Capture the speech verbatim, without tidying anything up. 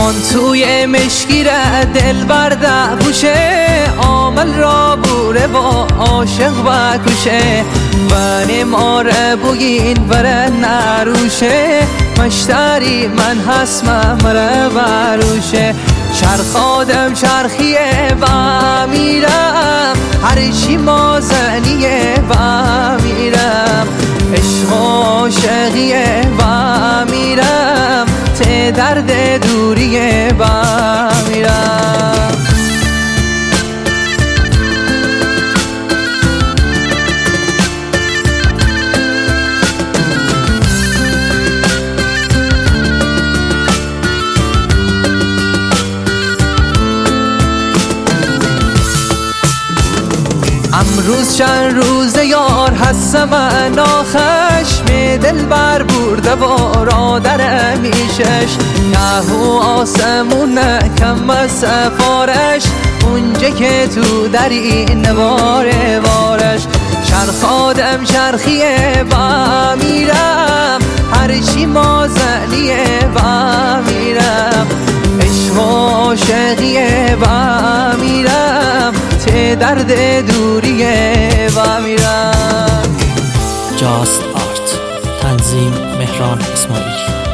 آن توی مشکیره دل برده بوشه عامل را بوره با عاشق و کشه و نماره بگین بره نروشه مشتری من هستم مره بروشه چرخادم چرخیه و میرم هر چی مازنیه و میرم عشق عاشقیه و میرم ته درد دوریه و میرم امروز چند روز یار هستم من خشم دل بر برده بارا در میشش یهو آسمون کم از سفارش اونجا که تو دری نواره وارش چرخادم چرخیه و میرم هرچی مازنیه و میرم عشق عاشقیه و میرم ته درد دوریه و میرم. جاست آرت، تنظیم مهران اسماعیلی.